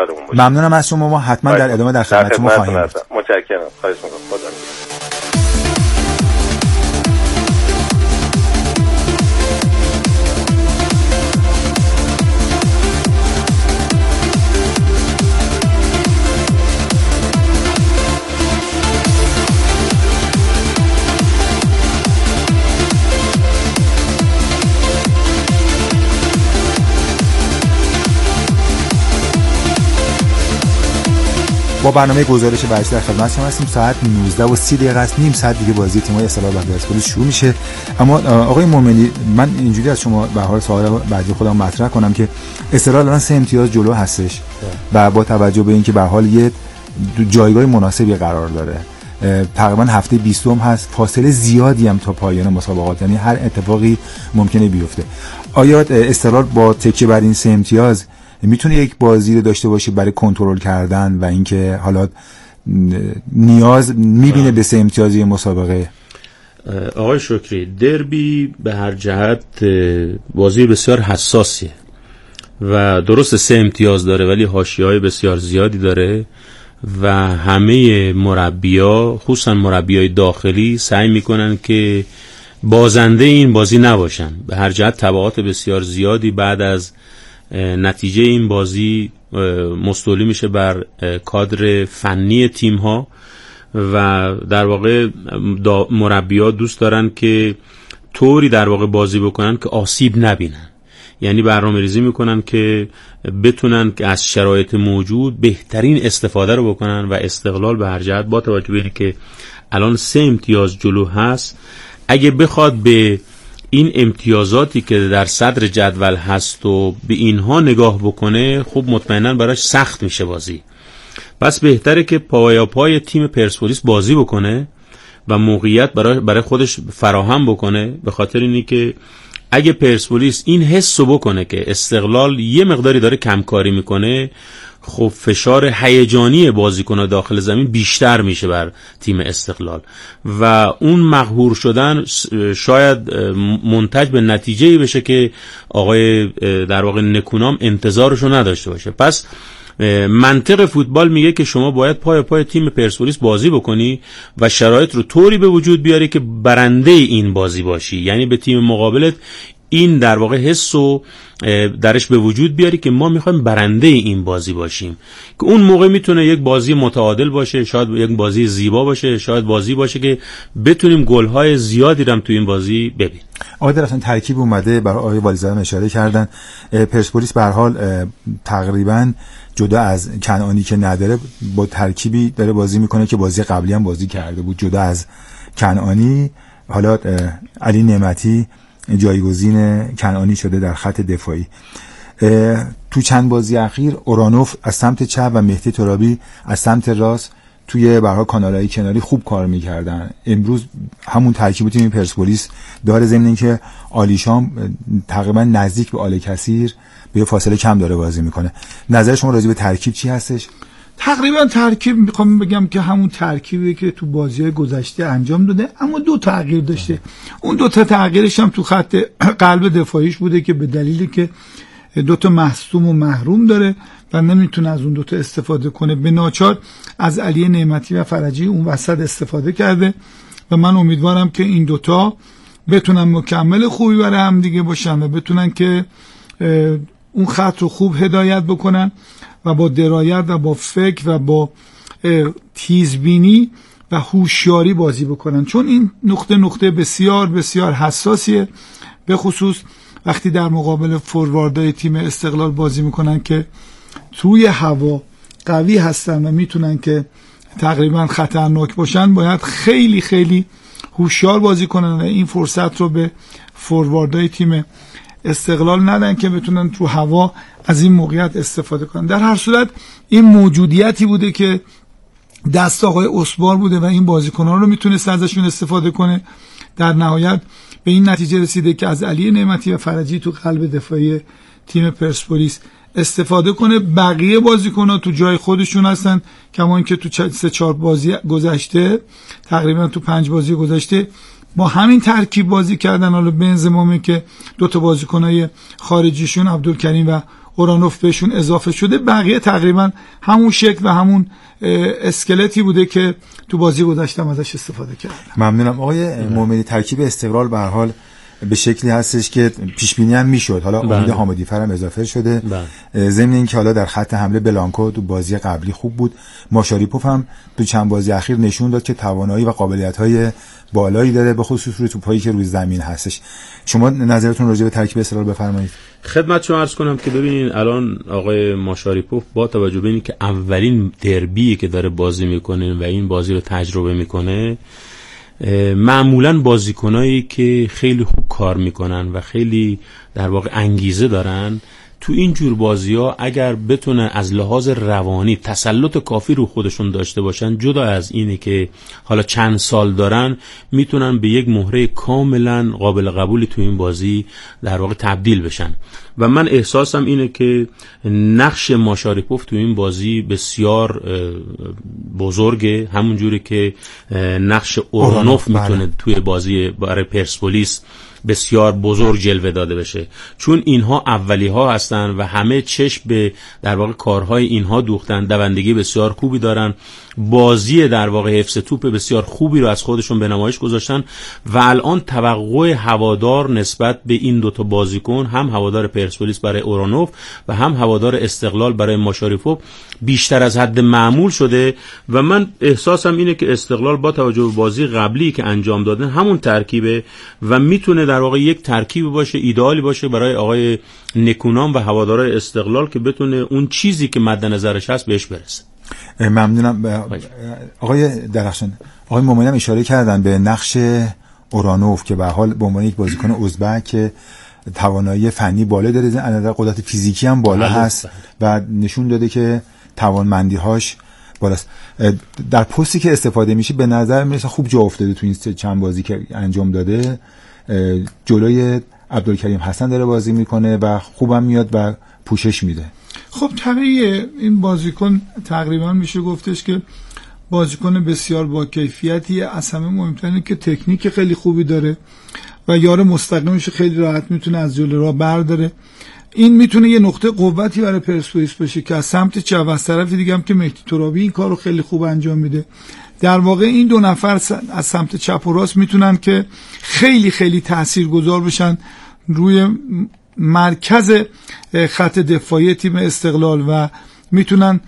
یادمون باشه. ممنونم از شما. ما حتما در ادامه در خدمت شما خواهیم بود. متشکرم. خواهش می‌کنم. خدا نگهدار. با برنامه گزارش ورزشی در خدمت شما هستیم. ساعت 19:30 است. نیم ساعت دیگه بازی تیم‌های استقلال و پرسپولیس شروع میشه. اما آقای مومنی، من اینجوری از شما به حال سوال بعدی خودم مطرح کنم که استقلال الان 3 امتیاز جلو هستش و با توجه به اینکه به حال یه جایگاه مناسبی قرار داره، تقریبا هفته 20 هست، فاصله زیادی هم تا پایان مسابقات، یعنی هر اتفاقی ممکنه بیفته. آیا استقلال با تکیه بر این 3 امتیاز میتونه یک بازی رو داشته باشه برای کنترل کردن و اینکه حالا نیاز میبینه به 3 امتیازی مسابقه؟ آقای شکری، دربی به هر جهت بازی بسیار حساسیه و درست 3 امتیاز داره ولی حاشیه‌های بسیار زیادی داره و همه مربی‌ها خصوصا مربیای داخلی سعی میکنن که بازنده این بازی نباشن. به هر جهت تبعات بسیار زیادی بعد از نتیجه این بازی مستولی میشه بر کادر فنی تیم ها و در واقع مربی‌ها دوست دارن که طوری در واقع بازی بکنن که آسیب نبینن، یعنی برنامه‌ریزی میکنن که بتونن که از شرایط موجود بهترین استفاده رو بکنن و استقلال به هر جهت با توجه به اینکه الان 3 امتیاز جلو هست، اگه بخواد به این امتیازاتی که در صدر جدول هست و به اینها نگاه بکنه، خب مطمئناً براش سخت میشه بازی. پس بهتره که پای تیم پرسپولیس بازی بکنه و موقعیت برای خودش فراهم بکنه، به خاطر اینی که اگه پرسپولیس این حسو بکنه که استقلال یه مقداری داره کمکاری میکنه، خب فشار هیجانی بازیکن‌ها داخل زمین بیشتر میشه بر تیم استقلال و اون مقهور شدن شاید منتج به نتیجه‌ای بشه که آقای در واقع نکونام انتظارشو نداشته باشه. پس منطق فوتبال میگه که شما باید پای تیم پرسپولیس بازی بکنی و شرایط رو طوری به وجود بیاری که برنده این بازی باشی، یعنی به تیم مقابلت این در واقع حسو درش به وجود بیاری که ما میخوایم برنده این بازی باشیم، که اون موقع میتونه یک بازی متعادل باشه، شاید یک بازی زیبا باشه، شاید بازی باشه که بتونیم گل‌های زیادی رو هم تو این بازی ببینیم. آقای درختان ترکیب اومده، برای آقای والیزاده اشاره کردن. پرسپولیس به هر حال تقریبا جدا از کنعانی که نداره با ترکیبی داره بازی میکنه که بازی قبلی هم بازی کرده بود. جدا از کنعانی حالا علی نعمتی جایگزین کنعانی شده در خط دفاعی. تو چند بازی اخیر اورانوف از سمت چپ و مهدی ترابی از سمت راست توی برها کانالهای کناری خوب کار میکردن. امروز همون ترکیب تیم پرسپولیس داره، ضمن اینکه آلیشام تقریبا نزدیک به آل کثیر به فاصله کم داره بازی میکنه. نظر شما راجع به ترکیب چی هستش؟ تقریبا ترکیب میخوام بگم که همون ترکیبی که تو بازی‌های گذشته انجام داده، اما 2 تغییر داشته. اون 2 تا تغییرش هم تو خط قلب دفاعیش بوده که به دلیلی که 2 تا مصدوم و محروم داره و نمیتونه از اون 2 تا استفاده کنه، به ناچار از علی نعمتی و فرجی اون وسط استفاده کرده و من امیدوارم که این 2 تا بتونن مکمل خوبی برای هم دیگه باشن و بتونن که اون خط رو خوب هدایت بکنن و با درایت و با فکر و با تیزبینی و هوشیاری بازی بکنن، چون این نقطه بسیار بسیار حساسیه، به خصوص وقتی در مقابل فورواردای تیم استقلال بازی میکنن که توی هوا قوی هستن و میتونن که تقریبا خطرناک باشن. باید خیلی خیلی هوشیار بازی کنن و این فرصت رو به فورواردای تیم استقلال ندن که بتونن تو هوا از این موقعیت استفاده کنن. در هر صورت این موجودیتی بوده که دست آقای اسبار بوده و این بازیکنان رو میتونست ازشون استفاده کنه. در نهایت به این نتیجه رسیده که از علی نعمتی و فرجی تو قلب دفاعی تیم پرسپولیس استفاده کنه. بقیه بازیکنان تو جای خودشون هستن، کما اینکه تو 3-4 بازی گذشته، تقریبا تو 5 بازی گذشته با همین ترکیب بازی کردن. حالا بنزما که 2 تا بازیکنای خارجیشون عبدالکریم و اورانوف بهشون اضافه شده، بقیه تقریبا همون شکل و همون اسکلتی بوده که تو بازی گذشته ازش استفاده کردن. ممنونم آقای مومنی. ترکیب استقلال به هر حال به شکلی هستش که پیش بینی هم میشد. حالا امید حامدی فر هم اضافه شده، ضمن اینکه حالا در خط حمله بلانکو تو بازی قبلی خوب بود، ماشاریپوف هم تو چند بازی اخیر نشون داد که توانایی و قابلیت‌های بالایی داره، به خصوص روی توپایی که روی زمین هستش. شما نظرتون راجع به ترکیب استقلال بفرمایید. خدمت شما عرض کنم که ببینین الان آقای ماشاریپوف با توجه به اینکه اولین دربی که داره بازی میکنه و این بازی رو تجربه میکنه، معمولاً بازیکنایی که خیلی خوب کار میکنن و خیلی در واقع انگیزه دارن تو این جور بازی‌ها اگر بتونن از لحاظ روانی تسلط کافی رو خودشون داشته باشن، جدا از اینی که حالا چند سال دارن، میتونن به یک مهره کاملا قابل قبولی تو این بازی در واقع تبدیل بشن. و من احساسم اینه که نقش ماشاریپوف تو این بازی بسیار بزرگه، همون جوری که نقش اورانوف میتونه توی بازی برای پرسپولیس بسیار بزرگ جلوه داده بشه، چون اینها اولی ها هستن و همه چشم به در واقع کارهای اینها دوختن، دوندگی بسیار خوبی دارن، بازی در واقع حفظ توپ بسیار خوبی رو از خودشون به نمایش گذاشتن و الان توقع هوادار نسبت به این دوتا بازیکن، هم هوادار پرسپولیس برای اورانوف و هم هوادار استقلال برای ماشاریپوف، بیشتر از حد معمول شده و من احساسم اینه که استقلال با توجه به بازی قبلی که انجام دادن همون ترکیبه و میتونه در واقع یک ترکیب باشه ایدئالی باشه برای آقای نکونام و هوادارهای استقلال که بتونه اون چیزی که مد نظرش هست بهش برسه. ممنونم. آقای درخشان، آقای مومنی هم اشاره کردن به نقش اورانوف که به حال به عنوان یک بازیکن ازبک که توانایی فنی بالا داره، از قدرت فیزیکی هم بالا هست و نشون داده که توانمندی‌هاش بالاست. در پستی که استفاده میشه به نظر میرسه خوب جا افتاده تو این چند بازی که انجام داده. جلوی عبدالکریم حسن داره بازی میکنه و خوبم میاد و پوشش میده. خب طبیعیه این بازیکن تقریبا میشه گفتش که بازیکن بسیار با کیفیتیه. از همه مهمتره که تکنیک خیلی خوبی داره و یار مستقیمش خیلی راحت میتونه از جلوی راه برداره. این میتونه یه نقطه قوتی برای پرسپولیس بشه که از سمت چپ و از طرف دیگه هم که مهدی ترابی این کارو خیلی خوب انجام میده. در واقع این دو نفر از سمت چپ و راست میتونن که خیلی خیلی تاثیرگذار بشن روی مرکز خط دفاعی تیم استقلال و میتونن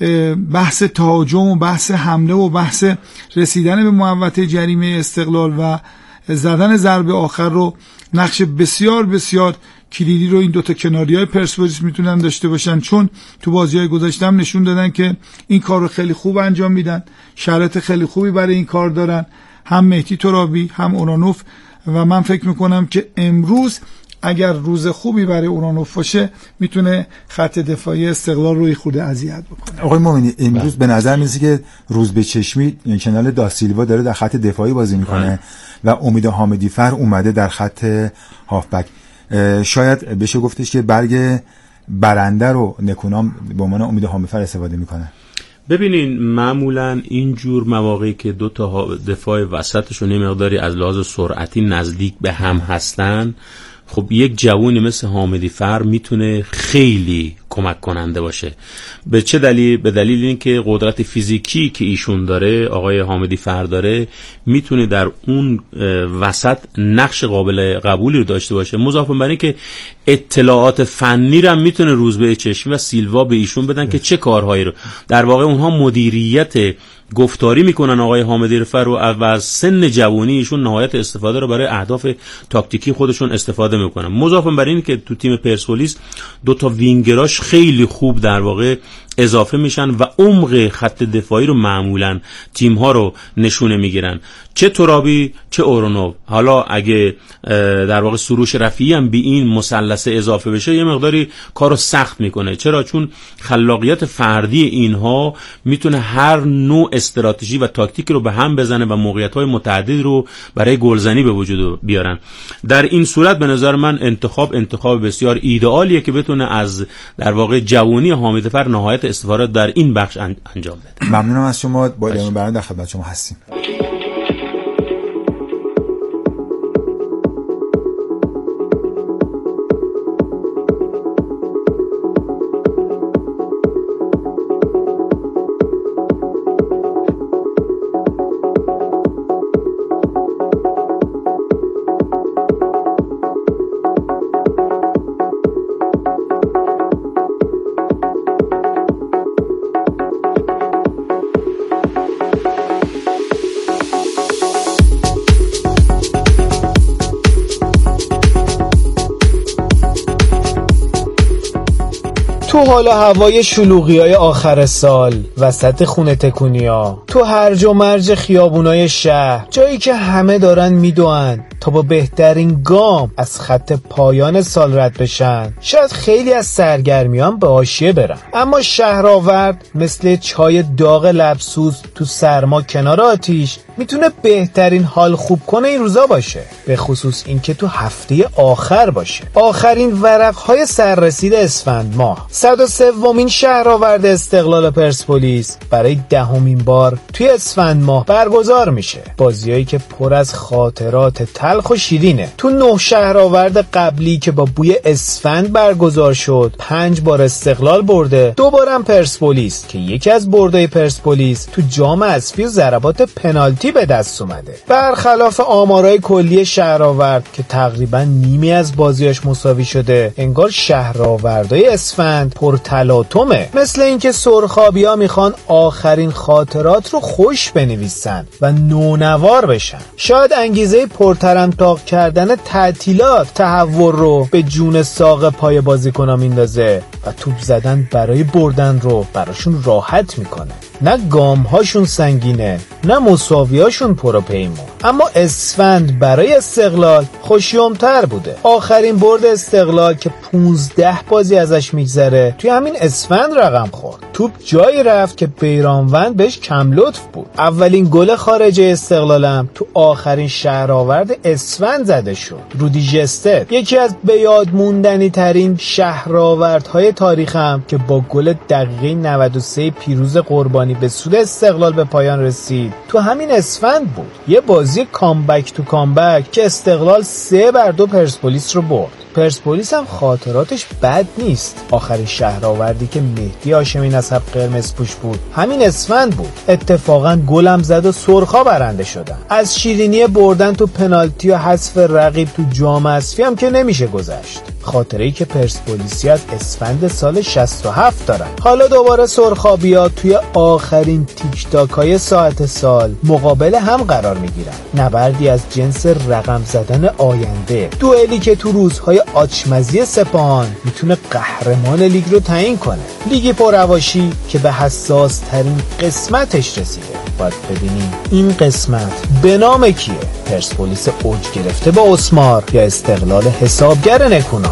بحث تهاجم و بحث حمله و بحث رسیدن به محوطه جریمه استقلال و زدن ضربه آخر رو، نقش بسیار بسیار کلیدی رو این دوتا کناریای پرسپولیس میتونن داشته باشن، چون تو بازی‌های گذشته هم نشون دادن که این کار رو خیلی خوب انجام میدن، شرایط خیلی خوبی برای این کار دارن، هم مهدی ترابی هم اورانوف. و من فکر میکنم که امروز اگر روز خوبی برای اورانوف باشه میتونه خط دفاعی استقلال روی خود اذیت بکنه. آقای مومنی امروز به نظر میاد که روز به چشمی کنال داسیلوا داره در خط دفاعی بازی میکنه و امید حامدی فر اومده در خط هافبک. شاید بشه گفتش که برگ برنده رو نکونام به عنوان امید حامدی فر استفاده میکنه. ببینین معمولا اینجور مواقعی که دو تا دفاع وسطشون یه مقداری از لحاظ سرعتی نزدیک به هم هستن، خب یک جوونی مثل حامدی فر میتونه خیلی کمک کننده باشه. به چه دلیل؟ به دلیل اینکه قدرت فیزیکی که ایشون داره، آقای حامدی فر داره، میتونه در اون وسط نقش قابل قبولی رو داشته باشه. مضافاً بر اینکه اطلاعات فنی رو هم میتونه روزبه چشمی و سیلوا به ایشون بدن که چه کارهایی رو در واقع اونها مدیریت گفتاری میکنن آقای حامدی فر رو و از سن جوانی ایشون نهایت استفاده رو برای اهداف تاکتیکی خودشون استفاده میکنن. مضافاً بر این که تو تیم پرسپولیس دو تا وینگراش خیلی خوب در واقع اضافه میشن و عمق خط دفاعی رو معمولا تیم ها رو نشونه میگیرن، چه ترابی چه اورانوف. حالا اگه در واقع سروش رفیعی هم به این مثلث اضافه بشه یه مقداری کارو سخت میکنه. چرا؟ چون خلاقیت فردی اینها میتونه هر نوع استراتژی و تاکتیک رو به هم بزنه و موقعیت‌های متعدد رو برای گلزنی به وجود بیارن. در این صورت به نظر من انتخاب بسیار ایدئالیه که بتونه از در واقع جوانی حامد فر نهایت استفاده در این بخش انجام بده. ممنونم از شما. با ادامه برنامه در خدمت شما هستیم. تو حال هوای شلوغیای آخر سال، وسط خونه تکونیا، تو هرج و مرج خیابونای شهر، جایی که همه دارن میدوئن تا با بهترین گام از خط پایان سال رد بشن، شاید خیلی از سرگرمیان به حاشیه برن، اما شهرآورد مثل چای داغ لبسوز تو سرما کنار آتیش میتونه بهترین حال خوب کنه این روزا باشه، به خصوص اینکه تو هفته آخر باشه، آخرین ورقهای سررسید اسفند ماه. 103مین شهرآورد استقلال پرسپولیس برای 10مین بار توی اسفند ماه برگزار میشه. بازیایی که پر از خاطرات تلخ و شیرینه. تو 9 شهرآورد قبلی که با بوی اسفند برگزار شد 5 بار استقلال برده، 2 بارم پرسپولیس که یکی از بردای پرسپولیس تو جام اسفی و ضربات پنالتی به دست اومده. برخلاف آمارای کلی شهرآورد که تقریبا نیمی از بازیاش مساوی شده، انگار شهرآوردای اسفند پر تلاطمه، مثل اینکه سرخابی‌ها میخوان آخرین خاطرات رو خوش بنویسن و نونوار بشن. شاید انگیزه پرترمتاق کردن تعطیلات تحور رو به جون ساق پای بازیکن‌ها میندازه و توپ زدن برای بردن رو براشون راحت میکنه. نه گام‌هاشون سنگینه، نه مساویاشون پر و پیمون. اما اسفند برای استقلال خوشیوم‌تر بوده. آخرین برد استقلال که 15 بازی ازش میگذره توی همین اسفند رقم خورد. توپ جایی رفت که بیرانوند بهش کم لطف بود. اولین گل خارجی استقلالم تو آخرین شهرآورد اسفند زده شد. رودی ژستر، یکی از به یاد موندنی ترین شهرآوردهای تاریخم که با گل دقیقه 93 پیروز قربانی به سود استقلال به پایان رسید، تو همین اسفند بود. یه بازی کامبک تو کامبک که استقلال 3-2 پرسپولیس رو برد. پرسپولیس هم خاطراتش بد نیست. آخرین شهرآوردی که مهدی هاشمی نسب قرمز پوش بود همین اسفند بود. اتفاقا گلم زد و سرخا برنده شدن. از شیرینی بردن تو پنالتی و حذف رقیب تو جام اسفی هم که نمیشه گذشت. خاطره‌ای که پرسپولیسی از اسفند سال 67 دارن. حالا دوباره سرخابی‌ها توی آخرین تیک تاک‌های ساعت سال مقابل هم قرار میگیرن. نبردی از جنس رقم زدن آینده، دوئلی که تو روزهای آچمزی سپاهان میتونه قهرمان لیگ رو تعیین کنه. لیگ پررواشی که به حساس ترین قسمتش رسیده. باید ببینیم این قسمت به نام کیه؟ پرسپولیس اوج گرفته با اسمار یا استقلال حسابگر نکونا؟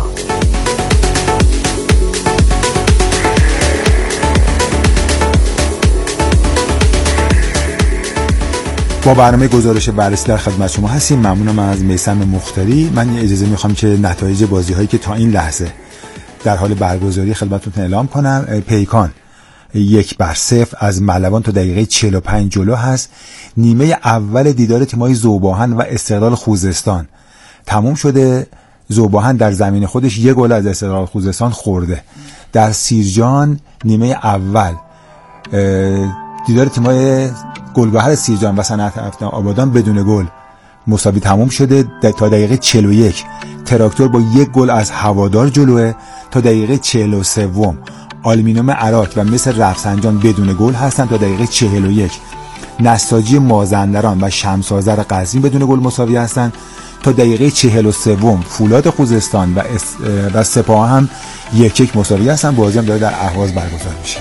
با برنامه گزارش بررسی در خدمت شما هستیم. ممنونم از میثم مختاری. من اجازه میخوام که نتایج بازی‌هایی که تا این لحظه در حال برگزاری خدمتتون اعلام کنم. پیکان 1-0 از ملوان تا دقیقه 45 جلو هست. نیمه اول دیدار تیم‌های ذوباهن و استقلال خوزستان تموم شده. ذوباهن در زمین خودش 1 گل از استقلال خوزستان خورده. در سیرجان نیمه اول دیدار تیم‌های گلگهر سیرجان و صنعت آبادان بدون گل مساوی تموم شده. تا دقیقه 41 تراکتور با 1 گل از هوادار جلوه. تا دقیقه 43 آلومینیوم عراق و مصر رفسنجان بدون گل هستند. تا دقیقه 41 نساجی مازندران و شمس آذر قزوین بدون گل مساوی هستند. تا دقیقه 43 فولاد خوزستان و سپاه هم 1-1 مساوی هستند. بازی هم داره در اهواز برگزار میشه.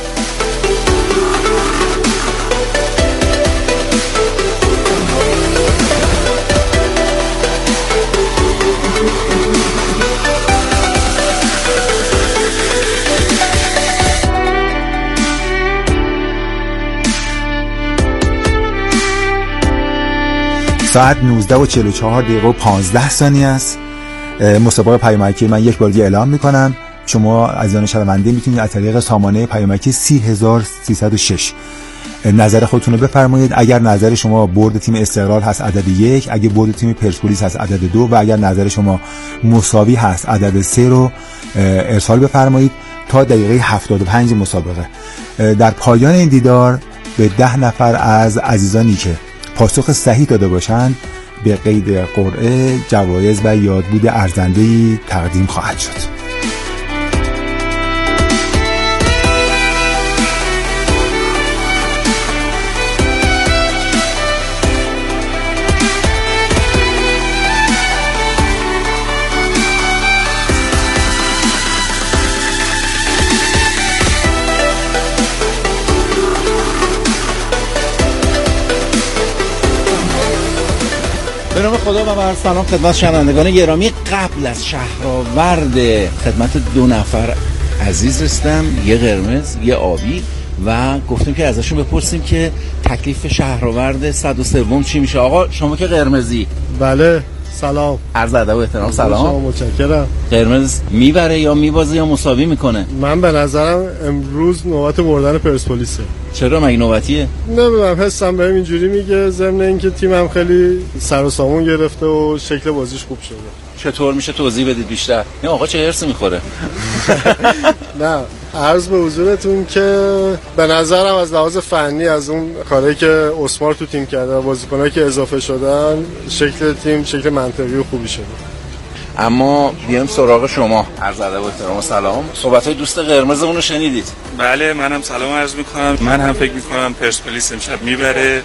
ساعت 19:44 است. مسابقه پیامکی من یک بار دیگه اعلام میکنم. شما عزیزان شنونده میتونید از طریق سامانه پیامکی 30306 نظر خودتون رو بفرمایید. اگر نظر شما برد تیم استقلال هست عدد 1، اگر برد تیم پرسپولیس هست عدد 2 و اگر نظر شما مساوی هست عدد 3 رو ارسال بفرمایید تا دقیقه 75 مسابقه. در پایان این دیدار به 10 نفر از عزیزانی که پاسخ صحیح داده باشند به قید قرعه جوایز و یادبود ارزنده‌ای تقدیم خواهد شد. نام خدا و بر سلام خدمت شنوندگان گرامی. قبل از شهرآورد خدمت 2 نفر عزیز رسیدم، یه قرمز یه آبی، و گفتیم که ازشون بپرسیم که تکلیف شهرآورد 103 چی میشه. آقا شما که قرمزی. بله سلام، عرض ادب و احترام. سلام، متشکرم. قرمز میبره یا میبازه یا مساوی میکنه؟ من به نظرم امروز نوبت بردن پرسپولیسه. چرا مگه نوبتیه؟ نمیدونم، حسم بهم اینجوری میگه، ضمن اینکه تیمم خیلی سر و سامون گرفته و شکل بازیش خوب شده. چطور میشه توضیح بدید بیشتر؟ این آقا چه هرسی میخوره؟ نه، عرض به حضورتون که به نظرم از لحاظ فنی از اون کاری که اسمار تو تیم کرده و بازیکنایی که اضافه شدن، شکل تیم شکل منطقی و خوبی شده. اما بیام سراغ شما. عرض ادب و احترام و سلام. صحبت‌های دوست قرمزمون رو شنیدید؟ بله، منم سلام عرض می‌کنم. من هم فکر می‌کنم پرسپولیس امشب میبره،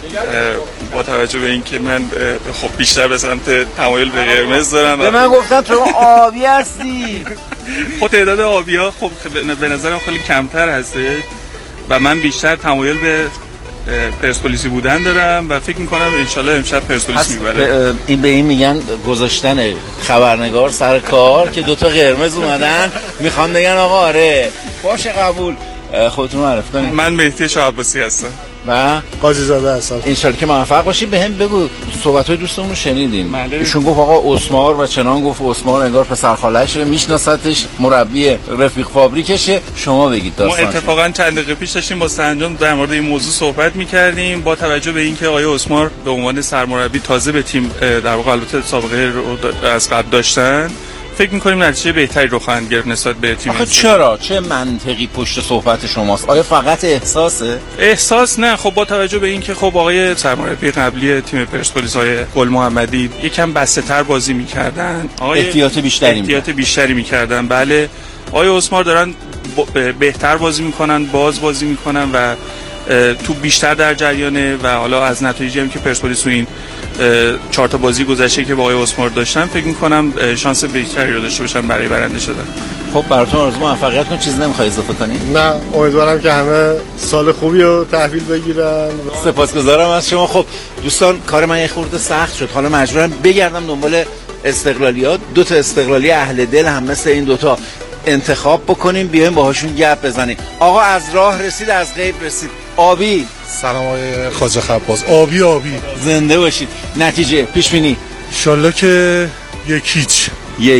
با توجه به اینکه من خب بیشتر به سمت تمایل به قرمز دارم. به من گفتن تو آبی هستی. خب تعداد آبی‌ها خب به نظرم خیلی کمتر هسته و من بیشتر تمایل به پرسپولیسی بودن دارم و فکر میکنم انشالله امشب پرسپولیس میبره. این به این میگن گذاشتن خبرنگار سر کار که 2 تا قرمز اومدن میخوان بگن آقا آره باشه قبول. خودتون معرفی کنید. من مهدی شاه عباسی هستم و قاضی زاده هستم. انشالله که موفق باشید. بهم بگو صحبت‌های دوستمون رو شنیدیم. ایشون گفت آقا اسمار و چنان گفت اسمار انگار پسر خاله‌شه، میشناستش، مربی رفیق فابریکشه. شما بگید داستان. ما اتفاقا چند دقیقه پیش داشتیم با سنجان در مورد این موضوع صحبت می‌کردیم. با توجه به اینکه آقای اسمار به عنوان سرمربی تازه به تیم در واقع البته سابقه رو از قبل داشتن، فکر می‌کنیم نتیجه بهتری رو خواهند گرفت نسبت به تیم. آخه چرا؟ چه منطقی پشت صحبت شماست؟ آیا فقط احساسه؟ احساس نه. خب با توجه به اینکه خب آقای سرمربی قبلی تیم پرسپولیس های گل محمدی یکم بسته‌تر بازی می‌کردن، احتیاط بیشتری می‌کردن. بله، آقای اسمار دارن بهتر بازی می‌کنن، بازی می‌کنن و تو بیشتر در جریانه و حالا از نتایجی هم که پرسپولیس تو این 4 تا بازی گذشته که با آقای اسمار داشتن فکر می‌کنم شانس بهتری رو داشته باشن برای برنده شدن. خب براتون آرزو موفقیت کنم. چیز نمی‌خوای اضافه کنی؟ نه، امیدوارم که همه سال خوبی رو تحویل بگیرن. سپاسگزارم از شما. خب دوستان، کار من یه خورده سخت شد، حالا مجبورم بگردم دنبال استقلالیات. 2 تا استقلالی اهل دل هم مثل این 2 تا انتخاب بکنیم، بیایم باهاشون گپ بزنیم. آقا از راه رسید، از غیب رسید. آبی. سلام آقای خواجه خباز. آبی زنده باشید. نتیجه پیش بینی؟ ان شاءالله که 1-0.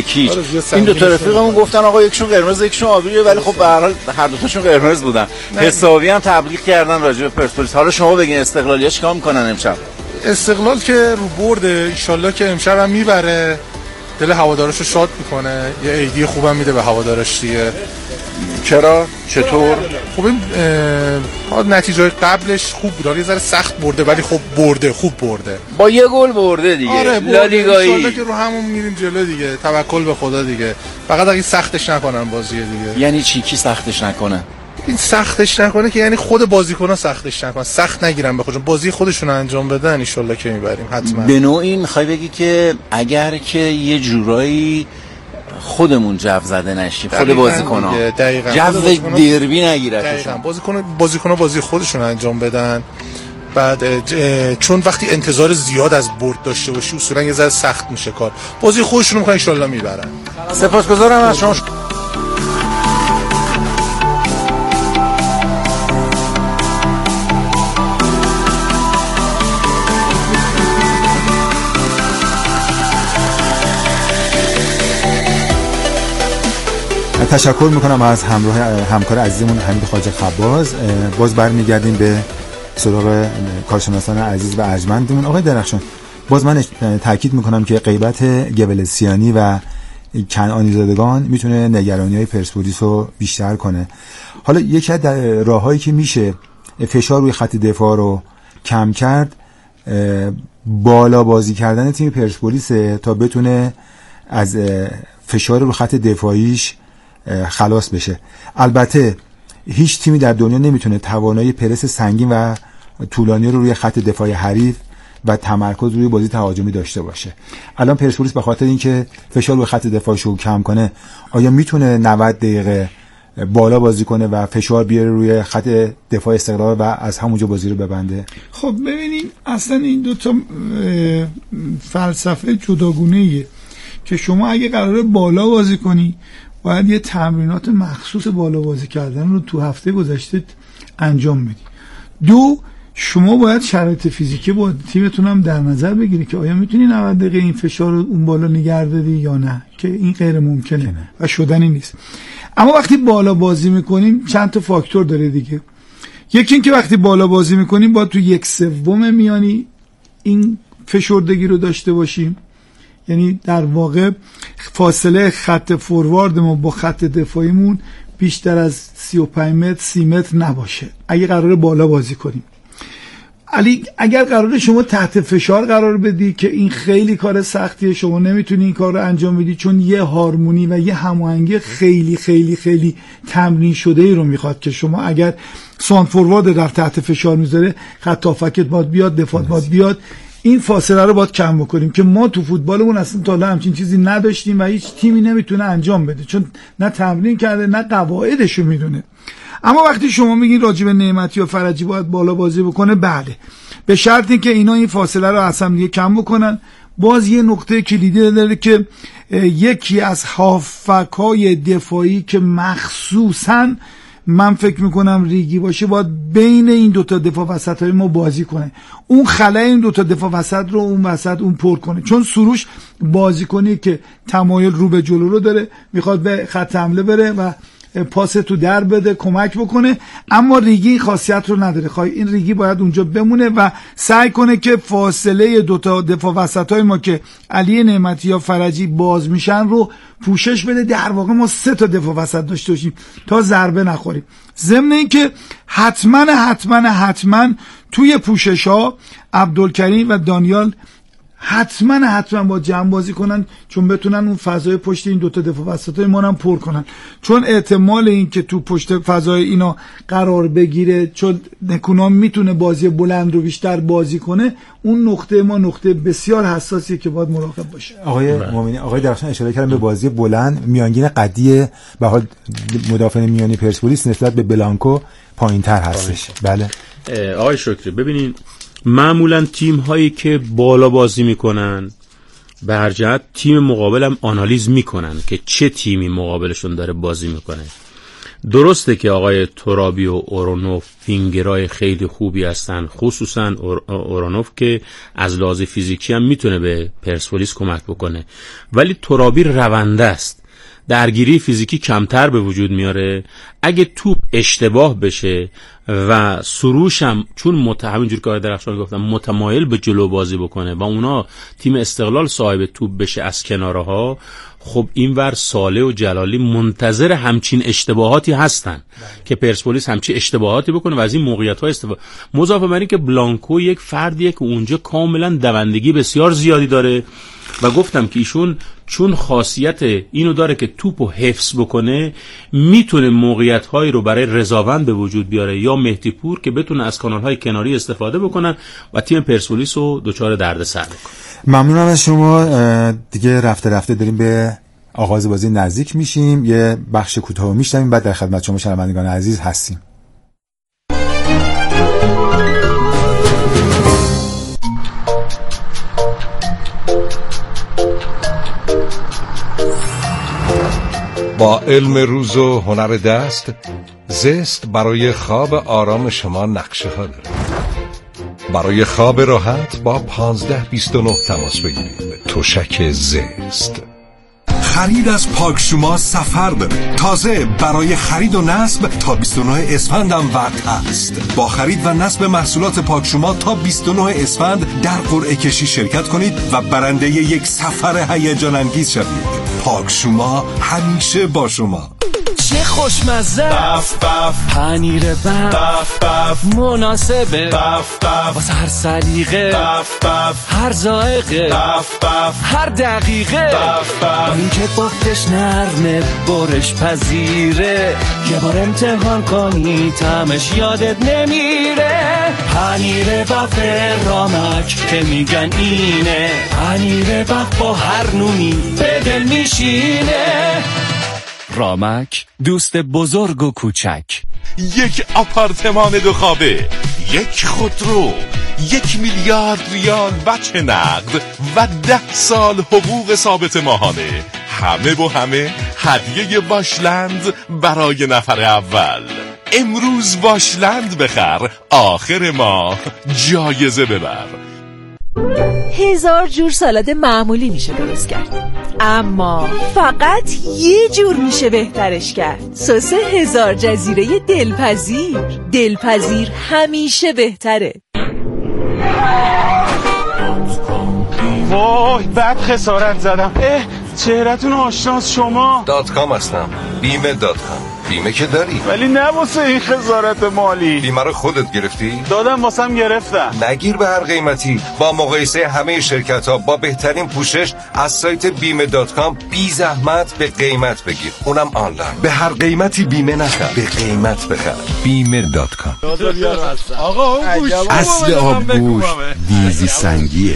این 2 تا رفیقمون گفتن آقا یکشون قرمز یکشون آبیه، ولی خب به هر حال هر 2 تاشون قرمز بودن. حسابی هم تبلیغ کردن راجع به پرسپولیس. حالا شما بگین استقلالیا چیکار میکنن امشب؟ استقلال که رو برده، ان شاءالله که امشب هم میبره، دل هواداراشو شاد میکنه، یه ایدی خوبم میده به هوادارش دیگه. چرا؟ چطور؟ خب این نتیجه قبلش خوب بود، یه ذره سخت برده ولی خب خوب برده، با 1 گل برده دیگه. آره لالیگایی. ان که رو همون میریم جلو دیگه، توکل به خدا دیگه. فقط اگه سختش نکنن بازی دیگه. یعنی چی؟ کی سختش نکنه؟ این سختش نکنه که یعنی خود بازیکن‌ها سختش نکنن، سخت نگیرن به خودشون، بازی خودشون انجام بدن. ان شاءالله که میبریم حتما. به نوعی میخوای بگی که اگر که یه جورایی خودمون جو زده نشیم، خود بازیکن‌ها جو دربی نگیره، بازیکن‌ها بازی خودشون انجام بدن. بعد چون وقتی انتظار زیاد از برد داشته باشی اصولا یه ذره سخت میشه کار. بازی خودشون رو میخوان ان شاءالله میبرن. سپاسگزارم از شما. تشکر میکنم از همکار عزیزمون حمید خواجه خباز. باز برمیگردیم به سراغ کارشناسان عزیز و ارجمندمون. آقای درخشان، باز من تاکید میکنم که غیبت گبلسیانی و کنعانی زادگان میتونه نگرانی‌های پرسپولیس رو بیشتر کنه. حالا یکی از راههایی که میشه فشار روی خط دفاع رو کم کرد، بالا بازی کردن تیم پرسپولیس تا بتونه از فشار روی خط دفاعیش خلاص بشه. البته هیچ تیمی در دنیا نمیتونه توانایی پرس سنگین و طولانی رو روی خط دفاعی حریف و تمرکز روی بازی تهاجمی داشته باشه. الان پرسپولیس به خاطر اینکه فشار روی خط دفاعش رو کم کنه، آیا میتونه 90 دقیقه بالا بازی کنه و فشار بیاره روی خط دفاع استقلال و از همونجا بازی رو ببنده؟ خب ببینید اصلا این دو تا فلسفه جداگونه‌ایه که شما اگه قراره بالا بازی کنی باید یه تمرینات مخصوص بالا بازی کردن رو تو هفته گذشته انجام بدی. دو، شما باید شرایط فیزیکی با تیمتون هم در نظر بگیری که آیا میتونی 90 دقیقه این فشار رو اون بالا نگه داری یا نه، که این غیر ممکنه و شدنی نیست. اما وقتی بالا بازی میکنیم چند تا فاکتور داره دیگه. یکی این که وقتی بالا بازی میکنیم باید تو 1/3 میانی این فشردگی رو داشته باشیم، یعنی در واقع فاصله خط فوروارد ما با خط دفاعیمون بیشتر از 35 متر 30 متر نباشه اگه قراره بالا بازی کنیم. اگر قراره شما تحت فشار قرار بدی که این خیلی کار سختیه، شما نمیتونی این کار رو انجام بدی چون یه هارمونی و یه هماهنگی خیلی خیلی خیلی تمرین شده ای رو میخواد که شما اگر سان فوروارد در تحت فشار میذاره خط هافکت باید بیاد، دفاع باید بیاد، این فاصله رو باید کم بکنیم که ما تو فوتبالمون اصلا تا الان همچین چیزی نداشتیم و هیچ تیمی نمیتونه انجام بده چون نه تمرین کرده نه قواعدش رو میدونه. اما وقتی شما میگین راجب نعمتی و فرجی باید بالا بازی بکنه، بله، به شرطی که اینا این فاصله رو اصلا دیگه کم بکنن. باز یه نقطه کلیدی داره که یکی از هافکای دفاعی که مخصوصاً من فکر میکنم ریگی باشه باید بین این دوتا دفاع وسط های ما بازی کنه، اون خلای این دوتا دفاع وسط رو اون وسط اون پر کنه، چون سروش بازی کنی که تمایل رو به جلو رو داره، میخواد به خط حمله بره و پاس تو در بده، کمک بکنه، اما ریگی این خاصیت رو نداره. این ریگی باید اونجا بمونه و سعی کنه که فاصله دوتا دفاع وسط های ما که علی نعمتی یا فرجی باز میشن رو پوشش بده. در واقع ما 3 تا دفاع وسط داشته باشیم تا ضربه نخوریم. ضمن این که حتما توی پوشش ها عبدالکریم و دانیال حتما با جمع بازی کنن چون بتونن اون فضای پشت این دوتا دفاع وسطای ما هم پر کنن، چون احتمال این که تو پشت فضای اینا قرار بگیره چون نکونام میتونه بازی بلند رو بیشتر بازی کنه، اون نقطه ما نقطه بسیار حساسیه که باید مراقب باشه. آقای مومنی، آقای درخشان اشاره کردن به بازی بلند، میانگین قدی به حال مدافع میانی پرسپولیس نسبت به بلانکو پایین‌تر هستش. بله آقای شکری، ببینین معمولا تیم هایی که بالا بازی میکنن به هر جهت تیم مقابل هم آنالیز میکنن که چه تیمی مقابلشون داره بازی میکنه. درسته که آقای ترابی و اورانوف فینگرای خیلی خوبی هستن، خصوصا اورانوف که از لحاظ فیزیکی هم میتونه به پرسپولیس کمک بکنه، ولی ترابی رونده است، درگیری فیزیکی کمتر به وجود میاره. اگه توپ اشتباه بشه و سروش هم چون همینجور که آقای درخشان گفتم متمایل به جلو بازی بکنه و اونا تیم استقلال صاحب توپ بشه از کناره ها، خب اینور صالح و جلالی منتظر همچین اشتباهاتی هستن که پرسپولیس همچین اشتباهاتی بکنه و از این موقعیت‌ها استفاده. مضافه بر این که بلانکو یک فردیه که اونجا کاملا دوندگی بسیار زیادی داره و گفتم که ایشون چون خاصیت اینو داره که توپو حفظ بکنه میتونه موقعیت‌هایی رو برای رضاوند به وجود بیاره یا مهدی پور که بتونه از کانال‌های کناری استفاده بکنن و تیم پرسپولیس رو دچار دردسر بکنه. ممنونم از شما. دیگه رفته داریم به آغاز بازی نزدیک میشیم. یه بخش کوتاه میشنویم بعد در خدمت شما شنوندگان عزیز هستیم. با علم روز و هنر دست، زست برای خواب آرام شما نقشه ها داره. برای خواب راحت با 1529 تماس بگیرید. تشک زست. خرید از پاکشوما سفر داره. تازه برای خرید و نصب تا 29 اسفند هم وقت هست. با خرید و نصب محصولات پاکشوما تا 29 اسفند در قرعه کشی شرکت کنید و برنده یک سفر هیجان انگیز شوید. پاکشوما همیشه با شما. چه خوشمزه، بف بف پنیر بف بف مناسبه، بف بف واسه هر سلیقه، بف بف هر ذائقه، بف بف هر دقیقه، بف بف با اینکه پختش نرمه برش پذیره، یه بار امتحان کنی طعمش یادت نمیره. پنیر بف رامک که میگن اینه، پنیر بف با هر نونی به دل میشینه. رامک، دوست بزرگ و کوچک. یک آپارتمان 2 خوابه، یک خودرو، 1 میلیارد ریال وجه نقد و 10 سال حقوق ثابت ماهانه. همه با همه هدیه واشلند برای نفر اول. امروز واشلند بخر، آخر ماه جایزه ببر. 1000 جور سالاد معمولی میشه درست کرد، اما فقط یه جور میشه بهترش کرد. سس 1000 جزیره دلپذیر همیشه بهتره. وای بد خسارت زدم. چهرتون آشناس شما. .com هستم. بیمه.com. بیمه که داری ولی نه واسه این خسارت مالی. بیمه رو خودت گرفتی؟ دادم واسم گرفتم. نگیر به هر قیمتی. با مقایسه همه شرکت ها با بهترین پوشش از سایت بیمه.com بی زحمت به قیمت بگیر، اونم آنلاین. به هر قیمتی بیمه نخر، به قیمت بخر. بیمه.com. آقا اصل آبگوش دیزی سنگیه.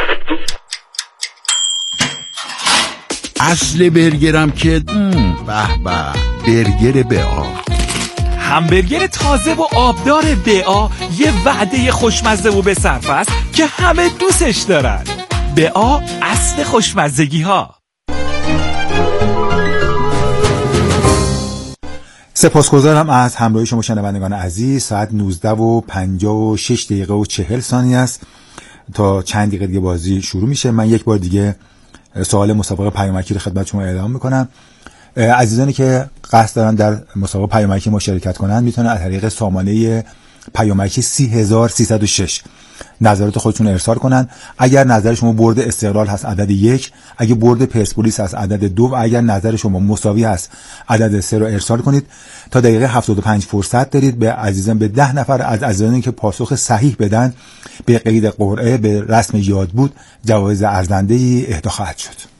اصل برگرم که به برگر BA. همبرگر تازه و آبدار BA یه وعده خوشمزه و به صرف است که همه دوستش دارن. BA اصل خوشمزگی ها. سپاسگزارم از همراهی شما شنوندگان عزیز. ساعت 19:56 است. تا چند دقیقه دیگه بازی شروع میشه. من یک بار دیگه سوال مسابقه پیامکی رو خدمت شما اعلام میکنم. عزیزانی که قصد دارن در مسابقه پیامکی مشارکت کنن میتونن از طریق سامانه پیامکی 30306 نظرات خودشون ارسال کنن. اگر نظر شما برد استقلال هست عدد 1، اگه برد پرسپولیس هست عدد 2 و اگر نظر شما مساوی هست عدد 3 رو ارسال کنید. تا دقیقه 75 فرصت دارید. به عزیزان، به 10 نفر از عزیزانی که پاسخ صحیح بدن به قید قرعه به رسم یاد بود جوایز ارزنده‌ای اهدا خواهد شد.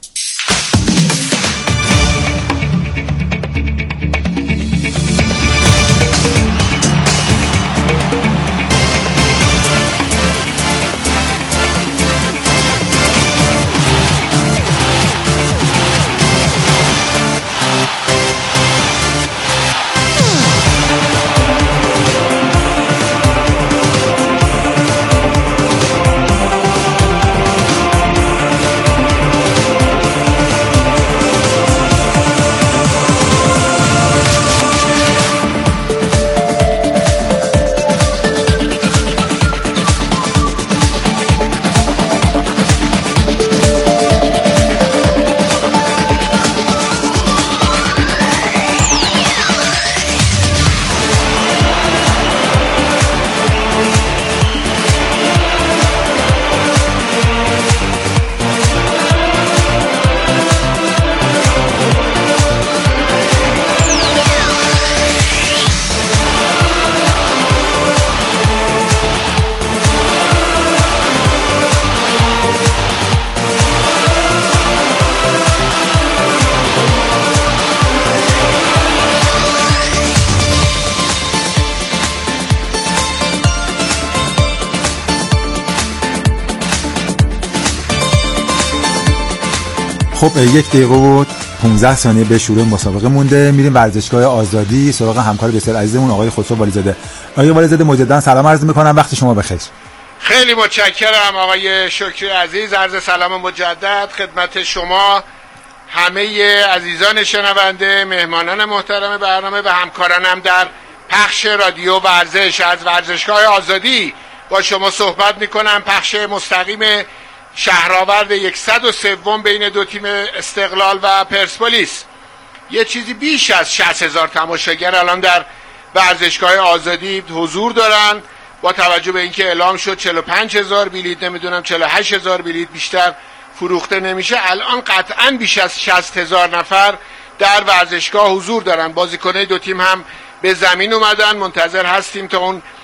خب 1 دقیقه و 15 ثانیه به شروع مسابقه مونده. میریم ورزشگاه آزادی سراغ همکار بسیار عزیزمون آقای خسرو والیزاده. آقای والیزاده مجددا سلام عرض میکنم، وقت شما بخیر. خیلی متشکرم آقای شکری عزیز. عرض سلام مجدد خدمت شما، همه عزیزان شنونده، مهمانان محترم برنامه و همکارانم در پخش رادیو ورزش. از ورزشگاه آزادی با شما صحبت میکنم. پخش مستقیم شهرآورد 103 بین دو تیم استقلال و پرسپولیس. یه چیزی بیش از 60,000 تماشاگر الان در ورزشگاه آزادی حضور دارن. با توجه به اینکه اعلام شد 45,000 بلیت، نمیدونم 48,000 بلیت بیشتر فروخته نمیشه، الان قطعا بیش از 60,000 نفر در ورزشگاه حضور دارن. بازیکنای دو تیم هم به زمین اومدن. منتظر هستیم تا اون